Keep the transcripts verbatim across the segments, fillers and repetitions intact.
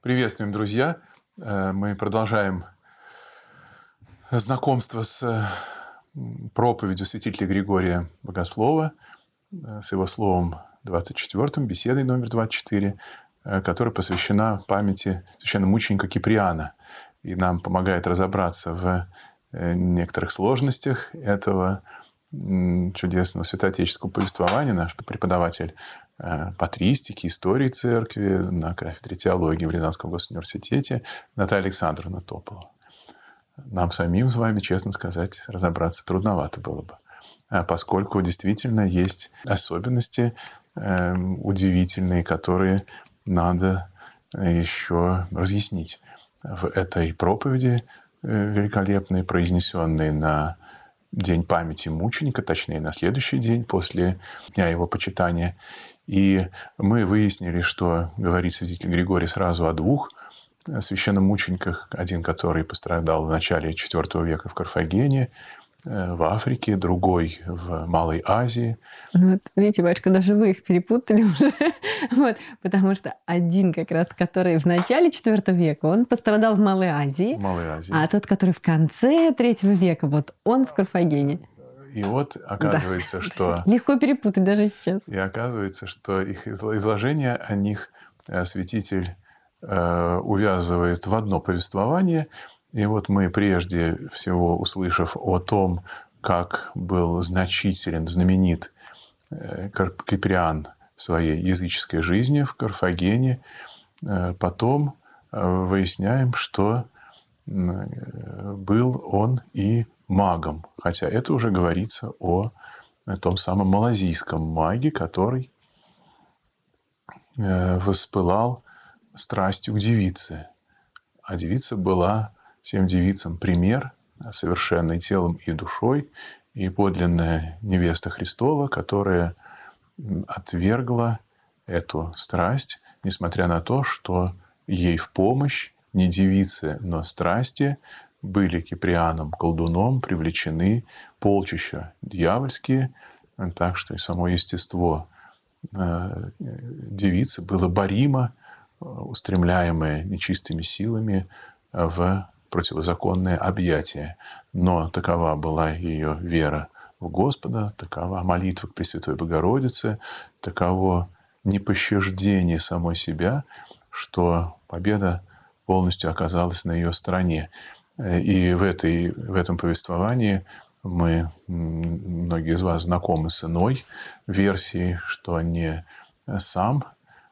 Приветствуем, друзья! Мы продолжаем знакомство с проповедью святителя Григория Богослова, с его словом двадцать четвёртым, беседой номер двадцать четыре, которая посвящена памяти священномученика Киприана и нам помогает разобраться в некоторых сложностях этого чудесного святоотеческого повествования. Наш преподаватель патристики, истории церкви на кафедре теологии в Рязанском госуниверситете Наталья Александровна Тополова. Нам самим с вами, честно сказать, разобраться трудновато было бы, поскольку действительно есть особенности э, удивительные, которые надо еще разъяснить в этой проповеди э, великолепной, произнесенной на День памяти мученика, точнее, на следующий день после дня его почитания. И мы выяснили, что говорит святитель Григорий сразу о двух священномучениках. Один, который пострадал в начале четвёртого века в Карфагене, в Африке, другой в Малой Азии. Ну, вот, видите, батюшка, даже вы их перепутали уже. Вот, потому что один, как раз, который в начале четвёртого века, он пострадал в Малой Азии. В Малой Азии. А тот, который в конце третьего века, вот он в Карфагене. И вот оказывается, да. что... Легко перепутать даже сейчас. И оказывается, что их изложение о них святитель э, увязывает в одно повествование. И вот мы, прежде всего, услышав о том, как был значителен, знаменит Киприан в своей языческой жизни в Карфагене, потом выясняем, что был он и магом. Хотя это уже говорится о том самом малазийском маге, который воспылал страстью к девице. А девица была всем девицам пример, совершенный телом и душой, и подлинная невеста Христова, которая отвергла эту страсть, несмотря на то, что ей в помощь не девицы, но страсти были Киприаном, колдуном, привлечены полчища дьявольские, так что и само естество девицы было боримо, устремляемое нечистыми силами в противозаконное объятие. Но такова была ее вера в Господа, такова молитва к Пресвятой Богородице, таково непощаждение самой себя, что победа полностью оказалась на ее стороне. И в, этой, в этом повествовании мы, многие из вас знакомы с иной версией, что не сам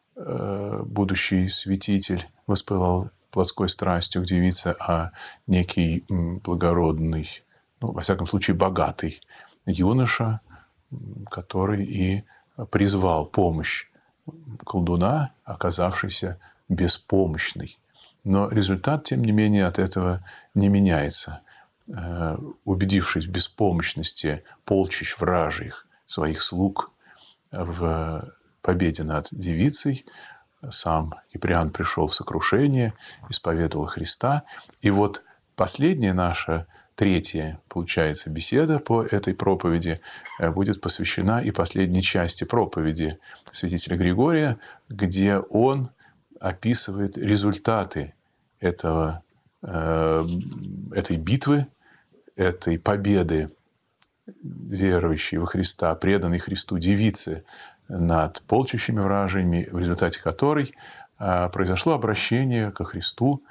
будущий святитель воспылал плотской страстью к девице, а некий благородный, ну, во всяком случае, богатый юноша, который и призвал помощь колдуна, оказавшийся беспомощный. Но результат, тем не менее, от этого не меняется. Убедившись в беспомощности полчищ вражьих своих слуг в победе над девицей, сам Киприан пришел в сокрушение, исповедовал Христа. И вот последняя наша, третья, получается, беседа по этой проповеди будет посвящена и последней части проповеди святителя Григория, где он описывает результаты этого, э, этой битвы, этой победы верующей во Христа, преданной Христу девицы над полчищами вражьими, в результате которой э, произошло обращение ко Христу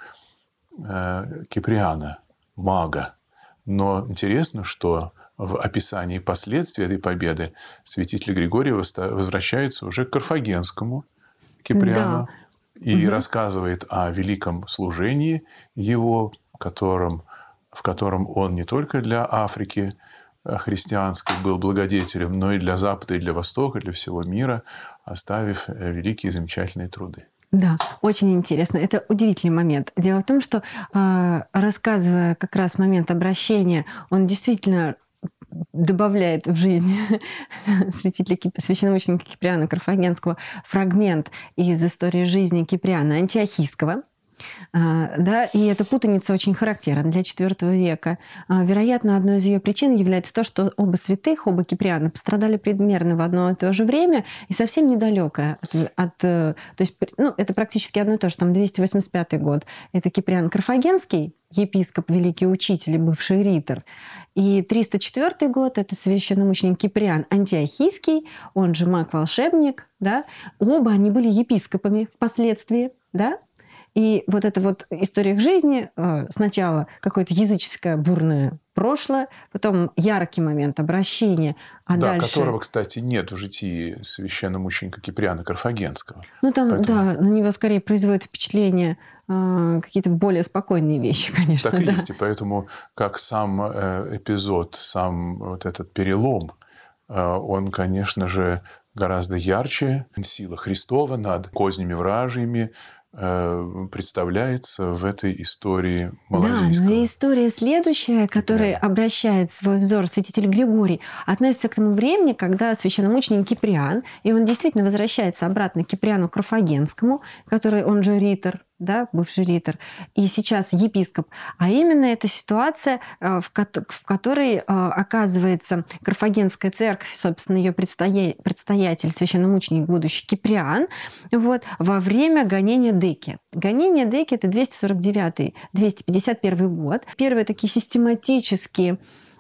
э, Киприана, мага. Но интересно, что в описании последствий этой победы святитель Григорий возвращается уже к карфагенскому Киприану, да. И угу. рассказывает о великом служении его, которым, в котором он не только для Африки христианской был благодетелем, но и для Запада, и для Востока, и для всего мира, оставив великие замечательные труды. Да, очень интересно. Это удивительный момент. Дело в том, что, рассказывая как раз момент обращения, он действительно добавляет в жизнь святителя, священномученика Киприана Карфагенского фрагмент из истории жизни Киприана Антиохийского. А, да, и эта путаница очень характерна для четвёртого века. А, Вероятно, одной из ее причин является то, что оба святых, оба Киприана пострадали примерно в одно и то же время и совсем недалекое от, от, э, то есть, при- ну, это практически одно и то же, там двести восемьдесят пятый год. Это Киприан Карфагенский, епископ, великий учитель и бывший ритор. И триста четвёртый год — это священномученик Киприан Антиохийский, он же маг-волшебник, да. Оба они были епископами впоследствии, да. И вот эта вот история их жизни, э, сначала какое-то языческое бурное прошлое, потом яркий момент обращения, а Да, дальше... которого, кстати, нет в житии священномученика Киприана Карфагенского. Ну там, Поэтому да, на него скорее производит впечатление э, какие-то более спокойные вещи, конечно, так и да. есть. И поэтому, как сам э, эпизод, сам вот этот перелом, э, он, конечно же, гораздо ярче. Сила Христова над кознями вражьими э, представляется в этой истории Да, но малазийского. и история следующая, которая Киприана. обращает свой взор святитель Григорий, относится к тому времени, когда священномученик Киприан, и он действительно возвращается обратно к Киприану Карфагенскому, который, он же ритор, да, бывший ритор, и сейчас епископ. А именно эта ситуация, э, в, кото- в которой э, оказывается Карфагенская церковь, собственно, ее предстоя- предстоятель, священномученик будущий Киприан, вот, во время гонения Деки. Гонение Деки — это двести сорок девятый — двести пятьдесят первый год. Первые такие систематические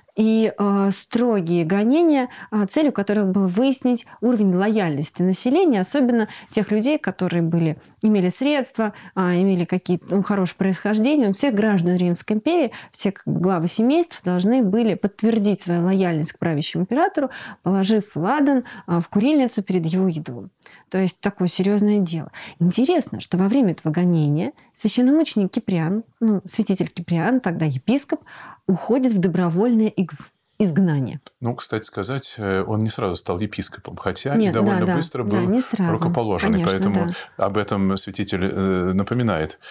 и э, строгие гонения, э, целью которых было выяснить уровень лояльности населения, особенно тех людей, которые были, имели средства, э, имели какие-то ну, хорошее происхождение. Всех граждан Римской империи, все как бы, главы семейств должны были подтвердить свою лояльность к правящему императору, положив ладан э, в курильницу перед его идолом. То есть такое серьезное дело. Интересно, что во время этого гонения священномученик Киприан, ну, святитель Киприан, тогда епископ, уходит в добровольное игз- изгнание. Ну, кстати сказать, э, он не сразу стал епископом, хотя и Нет, да, довольно да, быстро да, был не сразу. рукоположенный. Конечно, Поэтому да. об этом святитель э, напоминает.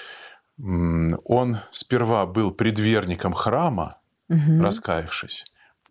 М, Он сперва был предверником храма, Мгм. раскаявшись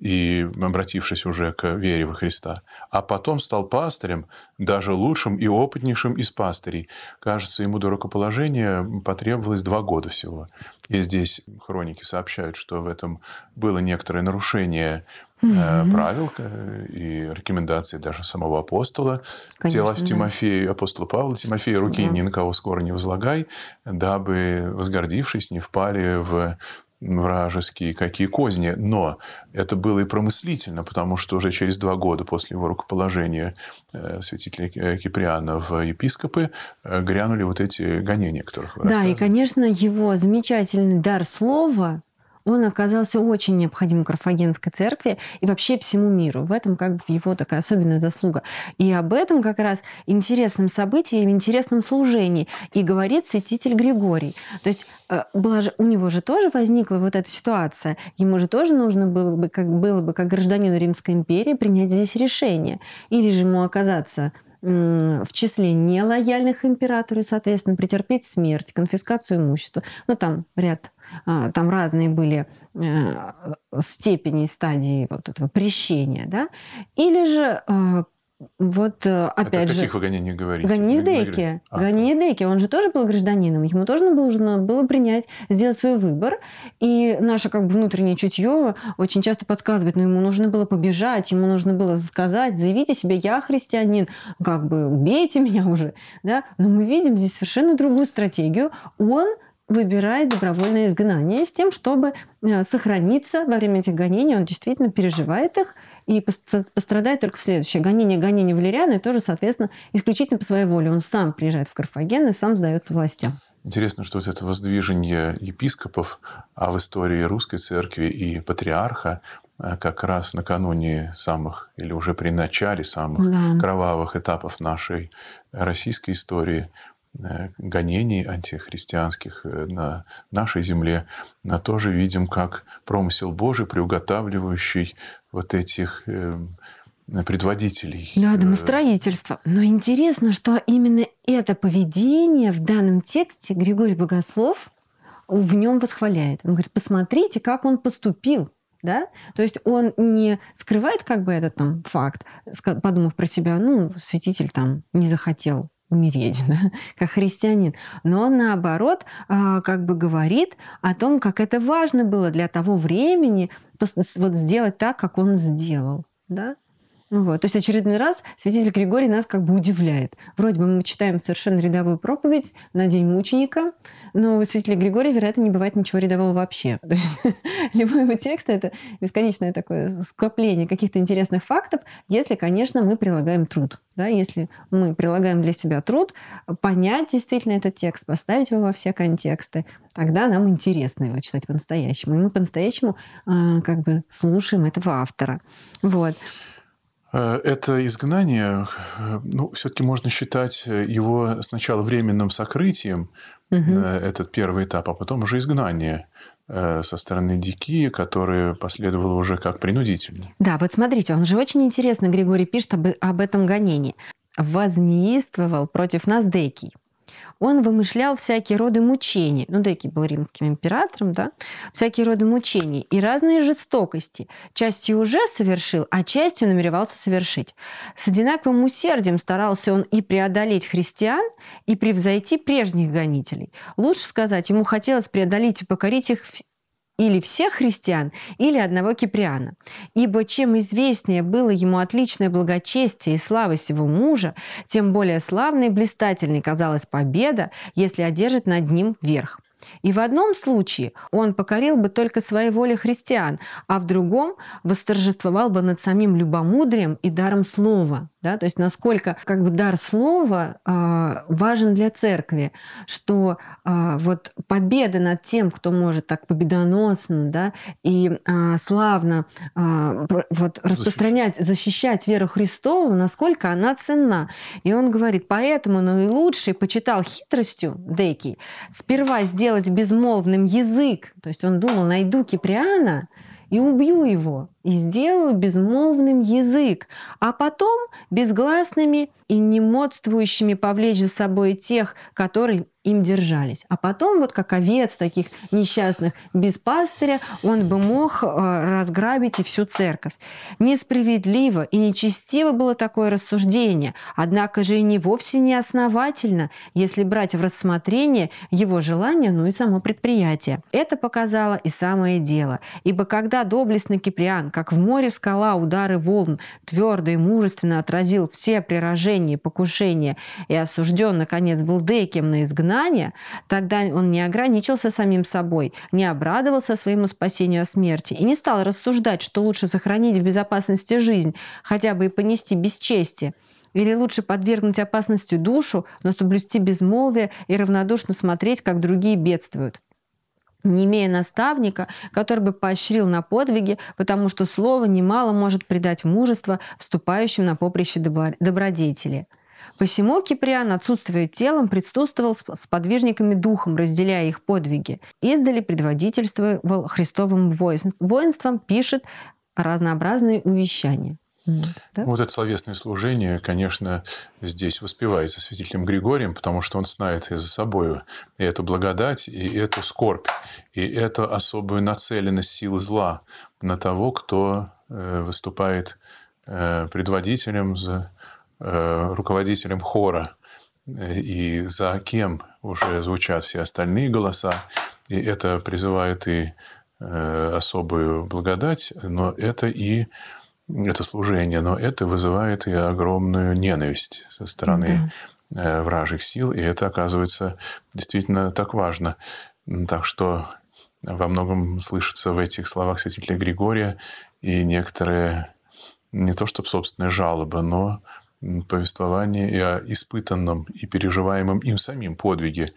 и обратившись уже к вере во Христа, а потом стал пастырем, даже лучшим и опытнейшим из пастырей. Кажется, ему до рукоположения потребовалось два года всего. И здесь хроники сообщают, что в этом было некоторое нарушение э, Мгм. правил э, и рекомендаций даже самого апостола. Тело Конечно, да. Тимофею, апостола Павла, Тимофея, руки Да. ни на кого скоро не возлагай, дабы, возгордившись, не впали в вражеские какие козни. Но это было и промыслительно, потому что уже через два года после его рукоположения э, святителя Ки- Киприана в епископы э, грянули вот эти гонения, о которых вы Да, и, рассказываете. конечно, его замечательный дар слова, он оказался очень необходим Карфагенской церкви и вообще всему миру. В этом как бы его такая особенная заслуга. И об этом как раз интересном событии, интересном служении и говорит святитель Григорий. То есть э, была же, у него же тоже возникла вот эта ситуация. Ему же тоже нужно было бы, как, было бы, как гражданину Римской империи, принять здесь решение. Или же ему оказаться м, в числе нелояльных императору и, соответственно, претерпеть смерть, конфискацию имущества. Ну, там ряд, а, там разные были э, степени и стадии вот этого прещения, да. Или же а, вот э, Это о опять же... каких вы гонениях говорите? Гонение Вы- вы Деки. говорите- А, Гонение Деки. Он же тоже был гражданином. Ему тоже нужно было принять, сделать свой выбор. И наше как бы внутреннее чутье очень часто подсказывает, но ему нужно было побежать, ему нужно было сказать, заявите себе, я христианин, как бы убейте меня уже. Да? Но мы видим здесь совершенно другую стратегию. Он выбирает добровольное изгнание с тем, чтобы э, сохраниться во время этих гонений. Он действительно переживает их и пос- пострадает только в следующее. Гонение, гонение Валериана, и тоже, соответственно, исключительно по своей воле. Он сам приезжает в Карфаген и сам сдается властям. Интересно, что вот это воздвижение епископов, а в истории русской церкви и патриарха э, как раз накануне самых, или уже при начале самых Да. кровавых этапов нашей российской истории, э, гонений антихристианских э, на нашей земле, а тоже видим как промысел Божий, приуготавливающий вот этих э, предводителей. Да, э, домостроительство. Но интересно, что именно это поведение в данном тексте Григорий Богослов в нем восхваляет. Он говорит, посмотрите, как он поступил. Да? То есть он не скрывает как бы этот там факт, ска- подумав про себя, ну, святитель там не захотел умереть, да, как христианин. Но он, наоборот, а, как бы говорит о том, как это важно было для того времени пос- вот сделать так, как он сделал. Да? Вот. То есть очередной раз святитель Григорий нас как бы удивляет. Вроде бы мы читаем совершенно рядовую проповедь на День мученика, но у святителя Григория, вероятно, не бывает ничего рядового вообще. То есть любой его текст — это бесконечное такое скопление каких-то интересных фактов, если, конечно, мы прилагаем труд. Да? Если мы прилагаем для себя труд, понять действительно этот текст, поставить его во все контексты, тогда нам интересно его читать по-настоящему. И мы по-настоящему а, как бы слушаем этого автора. Вот. Это изгнание, ну, все-таки можно считать его сначала временным сокрытием, Мгм. этот первый этап, а потом уже изгнание э, со стороны Дикии, которое последовало уже как принудительное. Да, вот смотрите, он же очень интересно, Григорий пишет об, об этом гонении. «Вознеистовал против нас Декий. Он вымышлял всякие роды мучений». Ну, Декий был римским императором, да? «Всякие роды мучений и разные жестокости. Частью уже совершил, а частью намеревался совершить. С одинаковым усердием старался он и преодолеть христиан, и превзойти прежних гонителей. Лучше сказать, ему хотелось преодолеть и покорить их вс- или всех христиан, или одного Киприана. Ибо чем известнее было ему отличное благочестие и слава сего мужа, тем более славной и блистательной казалась победа, если одержит над ним верх. И в одном случае он покорил бы только своей воле христиан, а в другом восторжествовал бы над самим любомудрием и даром слова». Да? То есть насколько как бы дар слова а, важен для церкви, что а, вот победа над тем, кто может так победоносно, да, и а, славно а, про- вот распространять, защищать веру Христову, насколько она ценна. И он говорит, поэтому наилучший почитал хитростью Декий сперва сделать безмолвным язык. То есть он думал, найду Киприана и убью его, и сделаю безмолвным язык, а потом безгласными и немодствующими повлечь за собой тех, которые им держались. А потом, вот как овец таких несчастных без пастыря, он бы мог э, разграбить и всю церковь. Несправедливо и нечестиво было такое рассуждение, однако же и не вовсе не основательно, если брать в рассмотрение его желание, ну и само предприятие. Это показало и самое дело. Ибо когда доблестный Киприан, как в море скала удары волн, твердо и мужественно отразил все прирожения и покушения и осужден, наконец, был Декием на изгнание, тогда он не ограничился самим собой, не обрадовался своему спасению от смерти и не стал рассуждать, что лучше сохранить в безопасности жизнь, хотя бы и понести бесчестие, или лучше подвергнуть опасности душу, но соблюсти безмолвие и равнодушно смотреть, как другие бедствуют, не имея наставника, который бы поощрил на подвиги, потому что слово немало может придать мужество вступающим на поприще добро- добродетели. Посему Киприан, отсутствуя телом, присутствовал с с подвижниками духом, разделяя их подвиги. Издали предводительствовал Христовым воинс- воинством, пишет разнообразные увещания. Вот, да? Вот это словесное служение, конечно, здесь воспевается святителем Григорием, потому что он знает и за собой и эту благодать, и эту скорбь, и эту особую нацеленность силы зла на того, кто э, выступает э, предводителем, за, э, руководителем хора, э, и за кем уже звучат все остальные голоса. И это призывает и э, особую благодать, но это и это служение, но это вызывает и огромную ненависть со стороны Да. э, вражьих сил, и это оказывается действительно так важно. М, Так что во многом слышится в этих словах святителя Григория и некоторые, не то чтобы собственная жалоба, но м, повествование и о испытанном и переживаемом им самим подвиге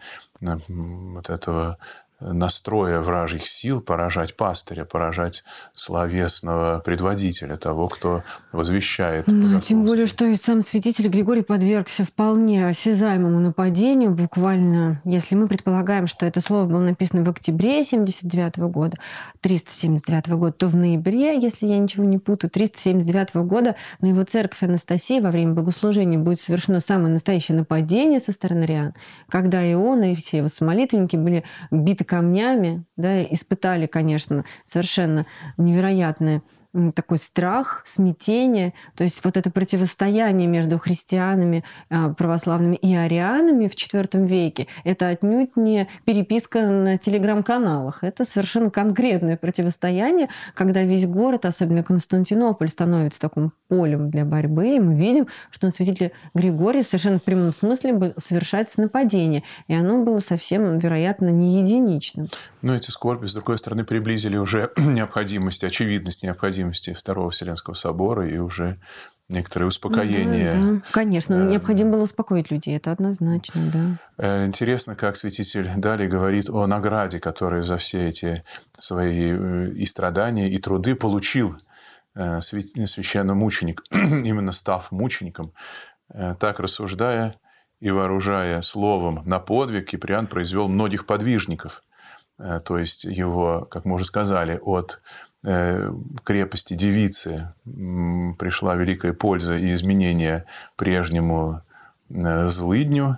м, вот этого настроя вражьих сил поражать пастыря, поражать словесного предводителя, того, кто возвещает Ну, тем богословство. более, что и сам святитель Григорий подвергся вполне осязаемому нападению. Буквально, если мы предполагаем, что это слово было написано в октябре семьдесят девятого года, триста семьдесят девятого года, то в ноябре, если я ничего не путаю, триста семьдесят девятого года на его церковь Анастасии во время богослужения будет совершено самое настоящее нападение со стороны ариан, когда и он, и все его самолитвенники были биты камнями, да, испытали, конечно, совершенно невероятное м, такой страх, смятение. То есть вот это противостояние между христианами а, православными и арианами в четвёртом веке — это отнюдь не переписка на телеграм-каналах. Это совершенно конкретное противостояние, когда весь город, особенно Константинополь, становится таким полем для борьбы. И мы видим, что на святителя Григория совершенно в прямом смысле бы совершается нападение. И оно было совсем, вероятно, не единичным. Но эти скорби, с другой стороны, приблизили уже необходимость, очевидность необходимости Второго Вселенского собора и уже некоторое успокоение. Да, да, конечно, Э, необходимо было успокоить людей, это однозначно, да. Э, Интересно, как святитель далее говорит о награде, которую за все эти свои э, и страдания, и труды получил э, свя- священномученик, именно став мучеником. Э, Так рассуждая и вооружая словом на подвиг, Киприан произвел многих подвижников. Э, То есть его, как мы уже сказали, от э, крепости девицы м, пришла великая польза и изменение прежнему э, злыдню,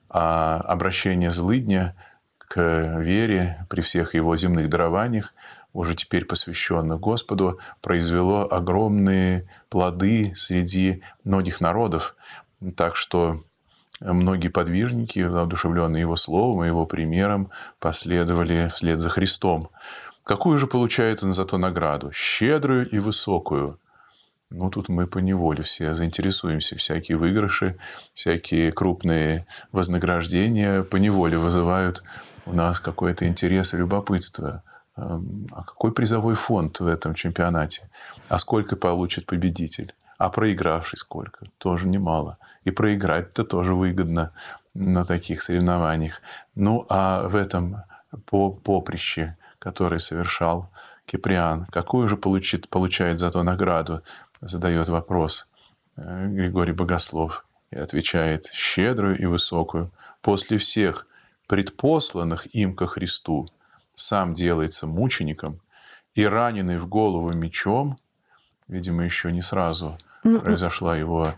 а обращение злыдня к вере при всех его земных дарованиях, уже теперь посвященных Господу, произвело огромные плоды среди многих народов. Так что многие подвижники, воодушевленные его словом и его примером, последовали вслед за Христом. Какую же получает он зато награду? Щедрую и высокую. Ну, тут мы поневоле все заинтересуемся. Всякие выигрыши, всякие крупные вознаграждения поневоле вызывают у нас какой-то интерес и любопытство. Эм, А какой призовой фонд в этом чемпионате? А сколько получит победитель? А проигравший сколько? Тоже немало. И проиграть-то тоже выгодно на таких соревнованиях. Ну, а в этом по- поприще, которое совершал Киприан, какую же получит, получает зато награду? Задает вопрос э, Григорий Богослов и отвечает: щедрую и высокую. После всех предпосланных им ко Христу сам делается мучеником, и раненый в голову мечом, видимо, еще не сразу Ну, произошла его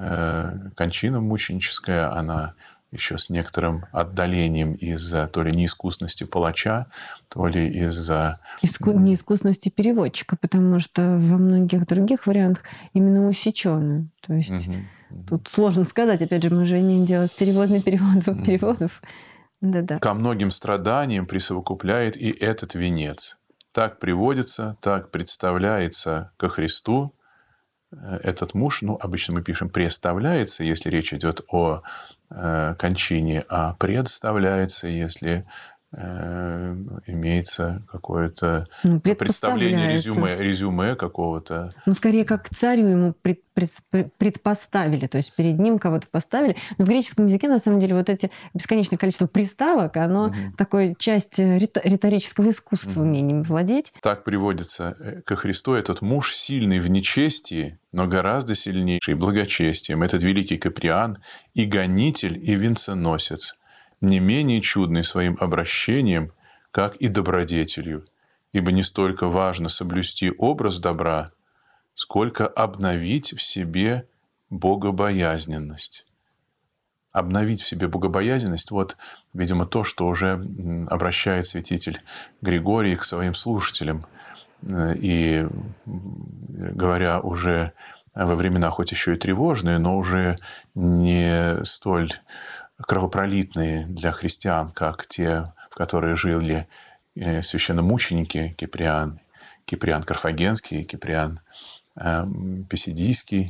э, кончина мученическая, она еще с некоторым отдалением из-за то ли неискусности палача, то ли из-за... иску- неискусности переводчика, потому что во многих других вариантах именно усеченную. То есть Мгм. тут сложно сказать, опять же, мы же не делать переводный переводов, переводов. Да-да. Ко многим страданиям присовокупляет и этот венец. Так приводится, так представляется ко Христу э, этот муж. Ну, обычно мы пишем «представляется», если речь идет о э, кончине, а «представляется», если э, имеется какое-то Ну, представление, предпоставляется. резюме, резюме какого-то. Ну, скорее, как к царю ему пред- пред- предпоставили, то есть перед ним кого-то поставили. Но в греческом языке, на самом деле, вот эти бесконечное количество приставок, оно Мгм. такое часть э, рит- риторического искусства, Мгм. умением владеть. Так приводится э, ко Христу этот муж, сильный в нечестии, но гораздо сильнейший благочестием. Этот великий Киприан и гонитель, и венценосец, не менее чудный своим обращением, как и добродетелью. Ибо не столько важно соблюсти образ добра, сколько обновить в себе богобоязненность. Обновить в себе богобоязненность — вот, видимо, то, что уже м, обращает святитель Григорий к своим слушателям. Э, И м, говоря уже во времена, хоть еще и тревожные, но уже не столь кровопролитные для христиан, как те, в которые жили э, священномученики Киприан, Киприан Карфагенский, Киприан э, Писидийский,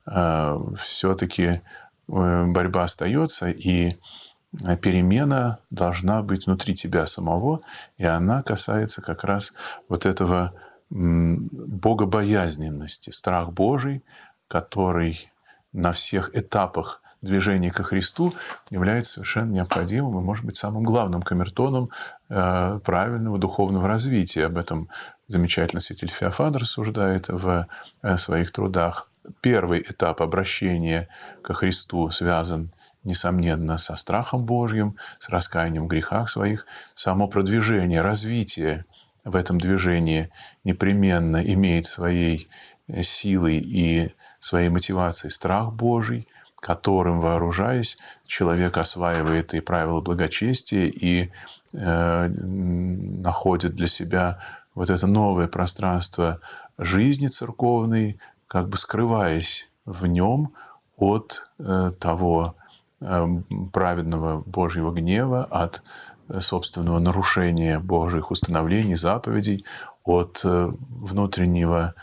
все-таки борьба остается, и перемена должна быть внутри тебя самого, и она касается как раз вот этого м, богобоязненности, страх Божий, который на всех этапах движения ко Христу является совершенно необходимым и, может быть, самым главным камертоном э, правильного духовного развития. Об этом замечательно святитель Феофан рассуждает в э, своих трудах. Первый этап обращения ко Христу связан, несомненно, со страхом Божьим, с раскаянием в грехах своих. Само продвижение, развитие в этом движении непременно имеет своей силой и своей мотивацией страх Божий, которым, вооружаясь, человек осваивает и правила благочестия, и э, находит для себя вот это новое пространство жизни церковной, как бы скрываясь в нем от э, того э, праведного Божьего гнева, от э, собственного нарушения Божьих установлений, заповедей, от э, внутреннего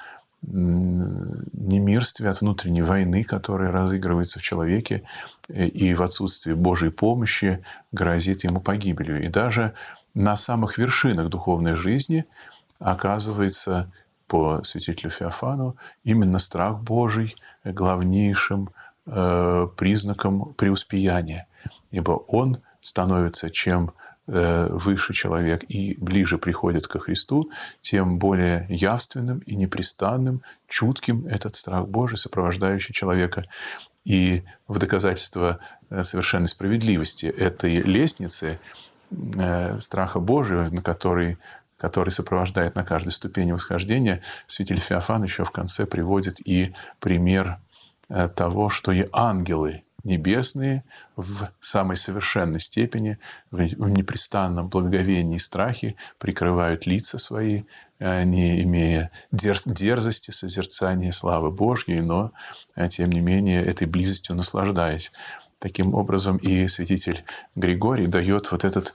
немирствия, от внутренней войны, которая разыгрывается в человеке, и в отсутствии Божьей помощи грозит ему погибелью. И даже на самых вершинах духовной жизни оказывается, по святителю Феофану, именно страх Божий главнейшим э, признаком преуспеяния. Ибо он становится, чем выше человек и ближе приходит ко Христу, тем более явственным и непрестанным, чутким этот страх Божий, сопровождающий человека. И в доказательство совершенной справедливости этой лестницы страха Божьего, на который, который сопровождает на каждой ступени восхождения, святитель Феофан еще в конце приводит и пример того, что и ангелы небесные в самой совершенной степени, в непрестанном благоговении и страхе прикрывают лица свои, не имея дерзости, созерцания славы Божьей, но, тем не менее, этой близостью наслаждаясь. Таким образом, и святитель Григорий дает вот этот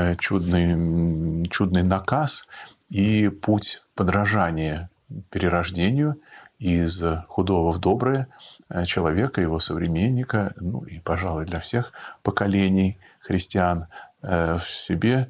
чудный, чудный наказ и путь подражания перерождению из худого в доброе человека, его современника, ну и, пожалуй, для всех поколений христиан, в себе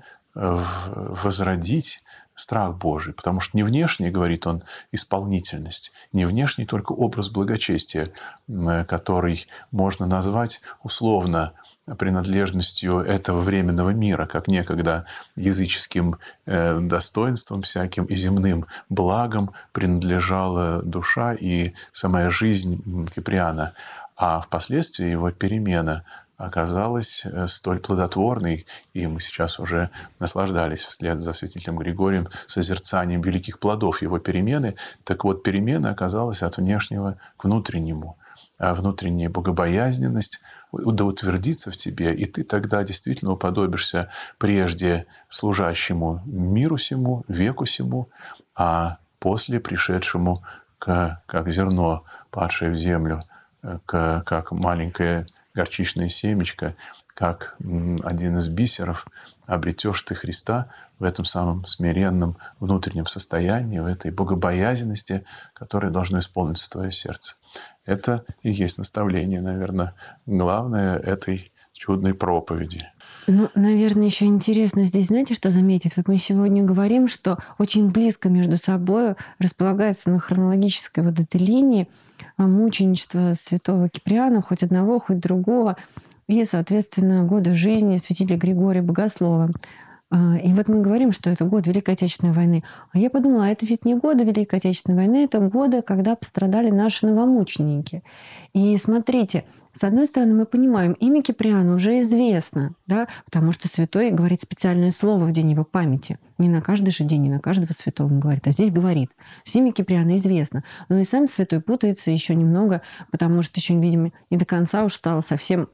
возродить страх Божий. Потому что не внешний, говорит он, исполнительность, не внешний только образ благочестия, который можно назвать условно принадлежностью этого временного мира, как некогда языческим э, достоинством всяким и земным благом принадлежала душа и самая жизнь Киприана. А впоследствии его перемена оказалась столь плодотворной, и мы сейчас уже наслаждались вслед за святителем Григорием созерцанием великих плодов его перемены. Так вот, перемена оказалась от внешнего к внутреннему. А внутренняя богобоязненность да утвердится в тебе, и ты тогда действительно уподобишься прежде служащему миру сему, веку сему, а после пришедшему, к, как зерно, падшее в землю, к, как маленькое горчичное семечко, как один из бисеров, обретешь ты Христа в этом самом смиренном внутреннем состоянии, в этой богобоязненности, которая должна исполниться твое сердце. Это и есть наставление, наверное, главное этой чудной проповеди. Ну, наверное, еще интересно здесь, знаете, что заметить? Вот мы сегодня говорим, что очень близко между собой располагается на хронологической вот этой линии мученичество святого Киприана, хоть одного, хоть другого, и, соответственно, годы жизни святителя Григория Богослова. И вот мы говорим, что это год Великой Отечественной войны. А я подумала, а это ведь не годы Великой Отечественной войны, это годы, когда пострадали наши новомученики. И смотрите, с одной стороны, мы понимаем, имя Киприана уже известно, да, потому что святой говорит специальное слово в день его памяти. Не на каждый же день, не на каждого святого он говорит, а здесь говорит. Имя Киприана известно. Но и сам святой путается еще немного, потому что еще, видимо, не до конца уж стало совсем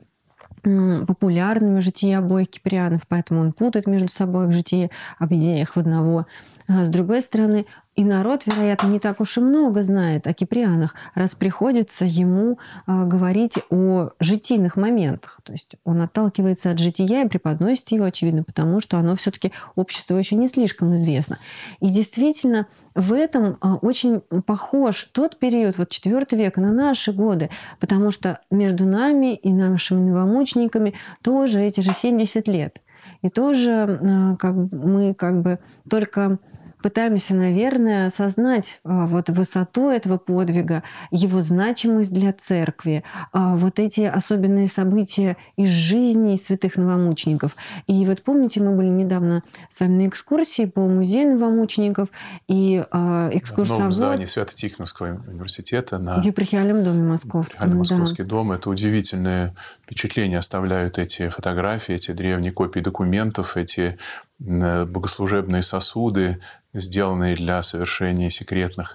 популярными жития обоих Киприанов, поэтому он путает между собой их житие, объединяя их в одного. А с другой стороны, и народ, вероятно, не так уж и много знает о Киприанах, раз приходится ему а, говорить о житийных моментах. То есть он отталкивается от жития и преподносит его, очевидно, потому что оно все-таки обществу еще не слишком известно. И действительно, в этом а, очень похож тот период, вот четвёртый век, на наши годы, потому что между нами и нашими новомучениками тоже эти же семьдесят лет. И тоже а, как, мы как бы только пытаемся, наверное, осознать вот высоту этого подвига, его значимость для церкви, вот эти особенные события из жизни святых новомучеников. И вот помните, мы были недавно с вами на экскурсии по музею новомучеников, и экскурсовод... В новом здании Свято-Тихоновского университета на в епархиальном доме московском. Епархиальный московский да. дом. Это удивительное впечатление оставляют эти фотографии, эти древние копии документов, эти богослужебные сосуды, сделанные для совершения секретных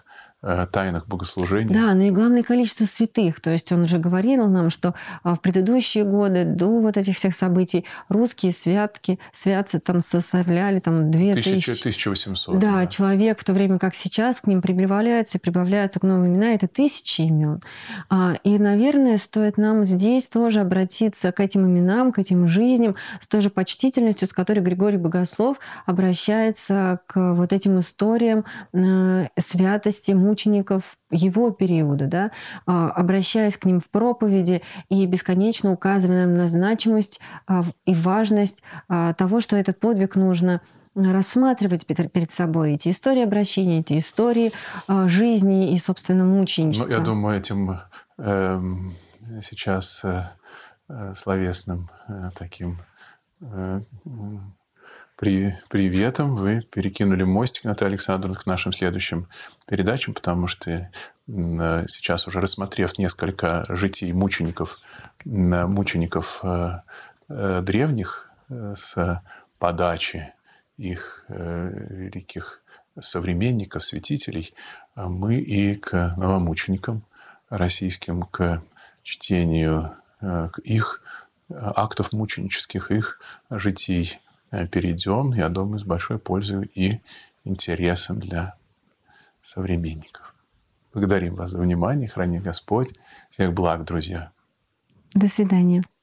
э, тайнах богослужения. Да, ну и главное количество святых. То есть он уже говорил нам, что а, в предыдущие годы, до вот этих всех событий, русские святки, святцы там составляли там две Тысяча, тысячи. тысяча восемьсот. Да, Да. человек, в то время как сейчас к ним прибавляются и прибавляются к новым имена, это тысячи имен. А, И, наверное, стоит нам здесь тоже обратиться к этим именам, к этим жизням с той же почтительностью, с которой Григорий Богослов обращается к вот этим историям э, святости мучеников его периода, да, а, обращаясь к ним в проповеди и бесконечно указывая нам на значимость а, в- и важность а, того, что этот подвиг нужно рассматривать пет- перед собой, эти истории обращения, эти истории а, жизни и, собственно, Ну, я мученичества. думаю, этим эм, сейчас э, э, словесным э, таким э, м, при, приветом вы перекинули мостик, Наталья Александровна, к нашим следующим передачам, потому что м, э, сейчас, уже рассмотрев несколько житий мучеников, м, э, мучеников э, э, древних э, с подачи их э, великих современников, святителей, а мы и к новомученикам российским, к чтению э, к их э, актов мученических, их житий э, перейдем, я думаю, с большой пользой и интересом для современников. Благодарим вас за внимание. Храни Господь. Всех благ, друзья. До свидания.